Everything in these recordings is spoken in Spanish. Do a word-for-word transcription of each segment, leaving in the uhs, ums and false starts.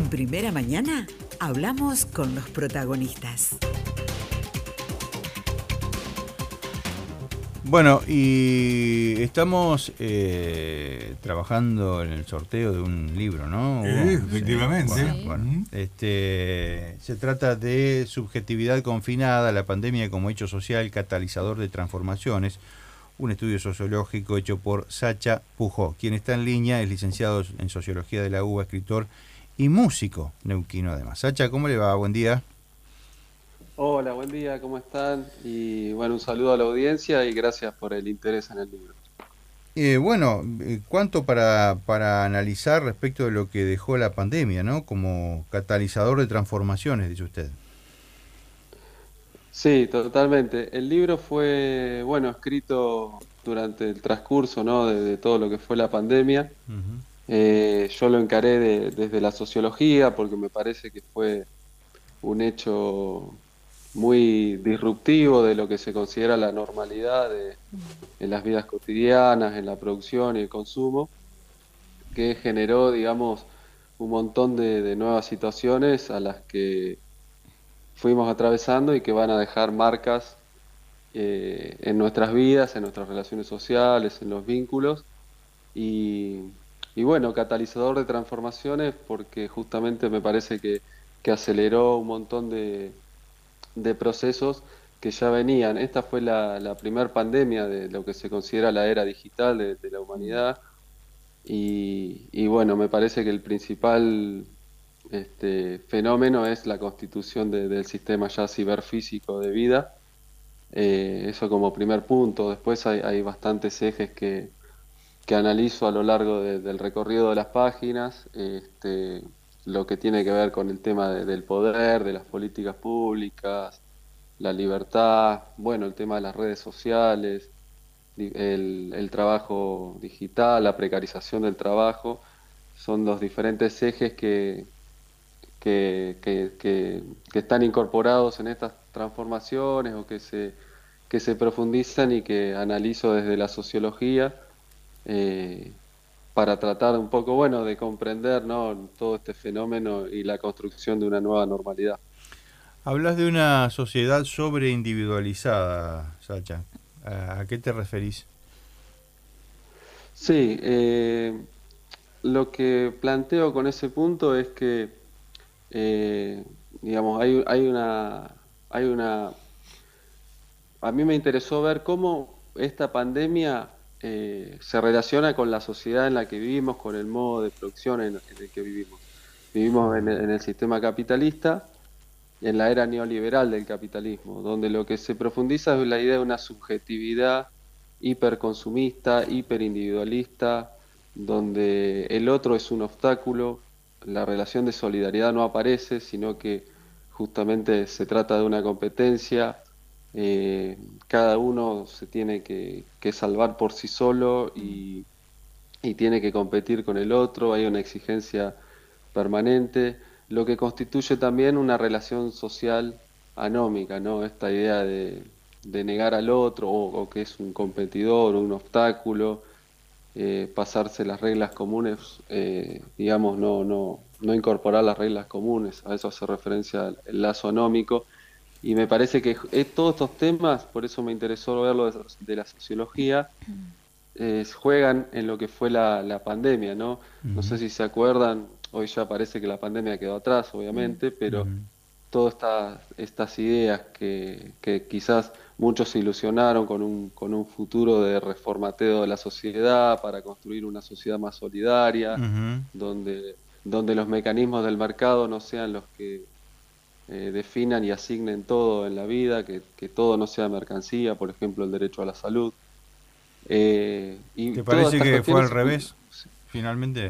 En Primera Mañana hablamos con los protagonistas. Bueno, y estamos eh, trabajando en el sorteo de un libro, ¿no? Sí, Hugo? efectivamente. Sí, bueno, Sí. bueno. Ujú. Este, se trata de Subjetividad confinada, la pandemia como hecho social catalizador de transformaciones, un estudio sociológico hecho por Sacha Pujó. Quien está en línea es licenciado en Sociología de la U B A, escritor y músico neuquino además. Sacha, ¿cómo le va? Buen día. Hola, buen día, ¿cómo están? Y bueno, un saludo a la audiencia y gracias por el interés en el libro. Eh, bueno, eh, ¿cuánto para, para analizar respecto de lo que dejó la pandemia, ¿no? Como catalizador de transformaciones, dice usted. Sí, totalmente. El libro fue, bueno, escrito durante el transcurso, ¿no? de, de todo lo que fue la pandemia. Uh-huh. Eh, yo lo encaré de- desde la sociología porque me parece que fue un hecho muy disruptivo de lo que se considera la normalidad de, en las vidas cotidianas, en la producción y el consumo, que generó, digamos, un montón de, de nuevas situaciones a las que fuimos atravesando y que van a dejar marcas eh, en nuestras vidas, en nuestras relaciones sociales, en los vínculos y, y bueno, catalizador de transformaciones porque justamente me parece que, que aceleró un montón de, de procesos que ya venían. Esta fue la, la primer pandemia de lo que se considera la era digital de, de la humanidad y, y bueno, me parece que el principal este, fenómeno es la constitución de- del sistema ya ciberfísico de vida. Eh, eso como primer punto. Después hay, hay bastantes ejes que, que analizo a lo largo de- del recorrido de las páginas. Este, lo que tiene que ver con el tema de- del poder, de las políticas públicas, la libertad, bueno, el tema de las redes sociales, di- el, el trabajo digital, la precarización del trabajo. Son los diferentes ejes que que, que, que, que están incorporados en estas transformaciones o que se, que se profundizan y que analizo desde la sociología eh, para tratar un poco, bueno, de comprender, ¿no? todo este fenómeno y la construcción de una nueva normalidad. Hablas de una sociedad sobreindividualizada, Sacha. ¿A, a qué te referís? Sí, eh, lo que planteo con ese punto es que, eh, digamos, hay, hay una, hay una a mí me interesó ver cómo esta pandemia eh, se relaciona con la sociedad en la que vivimos, con el modo de producción en, en el que vivimos. Vivimos en el, en el sistema capitalista, en la era neoliberal del capitalismo, donde lo que se profundiza es la idea de una subjetividad hiperconsumista, hiperindividualista, donde el otro es un obstáculo, la relación de solidaridad no aparece, sino que justamente se trata de una competencia, eh, cada uno se tiene que, que salvar por sí solo y, y tiene que competir con el otro, hay una exigencia permanente, lo que constituye también una relación social anómica, ¿no? Esta idea de, de negar al otro o, o que es un competidor o un obstáculo, eh, pasarse las reglas comunes, eh, digamos, no, no, no incorporar las reglas comunes, a eso hace referencia el, el lazo anómico. Y me parece que eh, todos estos temas, por eso me interesó verlo de, de la sociología, eh, juegan en lo que fue la, la pandemia, ¿no? No sé Uh-huh. si se acuerdan, hoy ya parece que la pandemia quedó atrás, obviamente, pero Uh-huh. todas estas, estas ideas que, que quizás muchos se ilusionaron con un, con un futuro de reformateo de la sociedad para construir una sociedad más solidaria, Uh-huh. donde, donde los mecanismos del mercado no sean los que eh, definan y asignen todo en la vida, que, que todo no sea mercancía, por ejemplo, el derecho a la salud. Eh, y ¿Te todas parece estas que fue al cuestiones, revés, finalmente?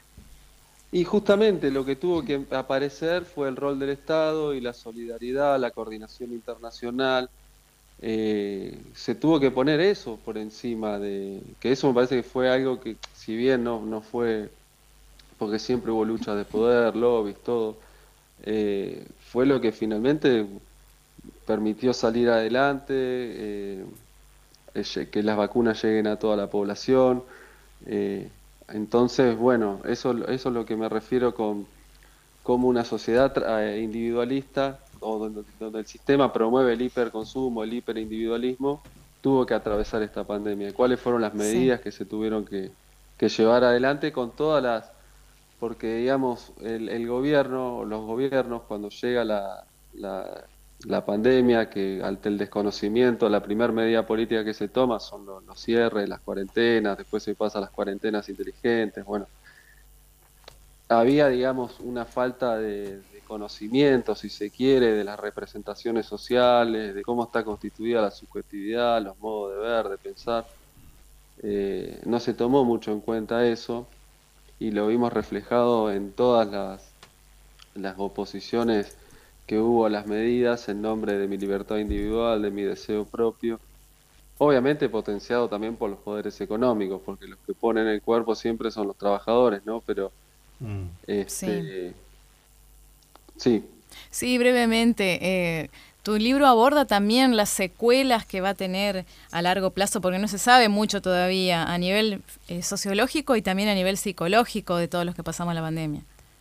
y justamente lo que tuvo que aparecer fue el rol del Estado y la solidaridad, la coordinación internacional. Eh, se tuvo que poner eso por encima de, que eso me parece que fue algo que, si bien no, no fue, porque siempre hubo luchas de poder, lobbies, todo, eh, fue lo que finalmente permitió salir adelante, eh, eh, que las vacunas lleguen a toda la población. Eh, entonces, bueno, eso, eso es lo que me refiero con, cómo una sociedad eh, individualista, o donde, donde el sistema promueve el hiperconsumo, el hiperindividualismo, tuvo que atravesar esta pandemia. ¿Cuáles fueron las Sí. medidas que se tuvieron que, que llevar adelante con todas las... Porque, digamos, el, el gobierno, los gobiernos, cuando llega la, la, la pandemia, que ante el desconocimiento, la primera medida política que se toma son los, los cierres, las cuarentenas, después se pasa a las cuarentenas inteligentes, bueno, había, digamos, una falta de, de conocimiento, si se quiere, de las representaciones sociales, de cómo está constituida la subjetividad, los modos de ver, de pensar. Eh, no se tomó mucho en cuenta eso y lo vimos reflejado en todas las, las oposiciones que hubo a las medidas en nombre de mi libertad individual, de mi deseo propio. Obviamente potenciado también por los poderes económicos, porque los que ponen el cuerpo siempre son los trabajadores, ¿no? Pero Mm. Sí. este, sí, Sí, brevemente. eh, tu libro aborda también las secuelas que va a tener a largo plazo, porque no se sabe mucho todavía a nivel eh, sociológico y también a nivel psicológico de todos los que pasamos la pandemia.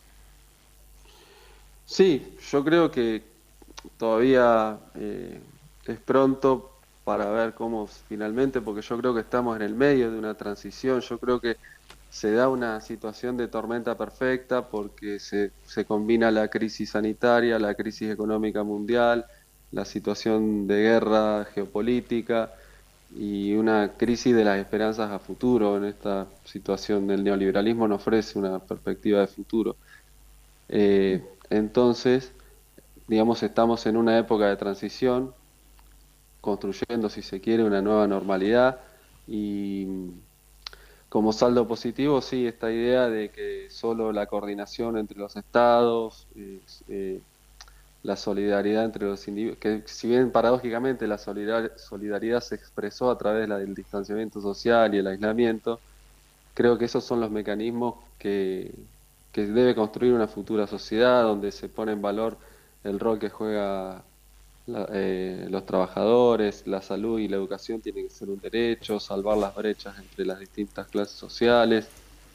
sí, yo creo que todavía eh, es pronto para ver cómo finalmente, porque yo creo que estamos en el medio de una transición, yo creo que se da una situación de tormenta perfecta porque se, se combina la crisis sanitaria, la crisis económica mundial, la situación de guerra geopolítica y una crisis de las esperanzas a futuro. En esta situación del neoliberalismo nos ofrece una perspectiva de futuro. Eh, entonces, digamos, estamos en una época de transición, construyendo, si se quiere, una nueva normalidad y como saldo positivo, sí, esta idea de que solo la coordinación entre los estados, eh, eh, la solidaridad entre los individuos, que si bien paradójicamente la solidar- solidaridad se expresó a través de la- del distanciamiento social y el aislamiento, creo que esos son los mecanismos que, que debe construir una futura sociedad donde se pone en valor el rol que juega la- eh, los trabajadores, la salud y la educación tienen que ser un derecho, salvar las brechas entre las distintas clases sociales.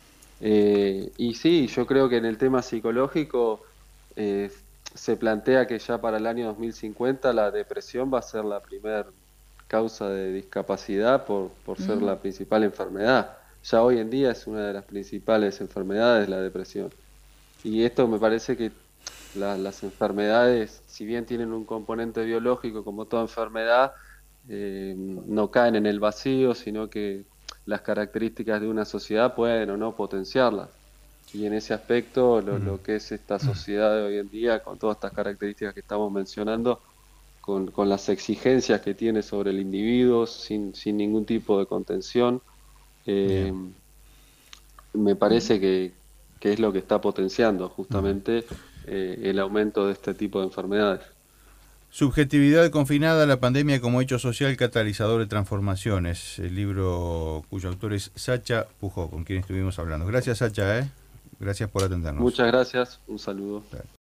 Eh, y sí, yo creo que en el tema psicológico eh, se plantea que ya para el año dos mil cincuenta la depresión va a ser la primer causa de discapacidad por, por ser Mm. la principal enfermedad. Ya hoy en día es una de las principales enfermedades la depresión. Y esto me parece que la- las enfermedades, si bien tienen un componente biológico como toda enfermedad, eh, no caen en el vacío, sino que las características de una sociedad pueden o no potenciarlas. Y en ese aspecto, lo, Mm. lo que es esta sociedad de hoy en día, con todas estas características que estamos mencionando, con, con las exigencias que tiene sobre el individuo, sin, sin ningún tipo de contención, eh, Bien. me parece que, que es lo que está potenciando Ujú. justamente eh, el aumento de este tipo de enfermedades. Subjetividad confinada, la pandemia como hecho social catalizador de transformaciones. El libro cuyo autor es Sacha Pujó, con quien estuvimos hablando. Gracias, Sacha, ¿eh? Gracias por atendernos. Muchas gracias, un saludo.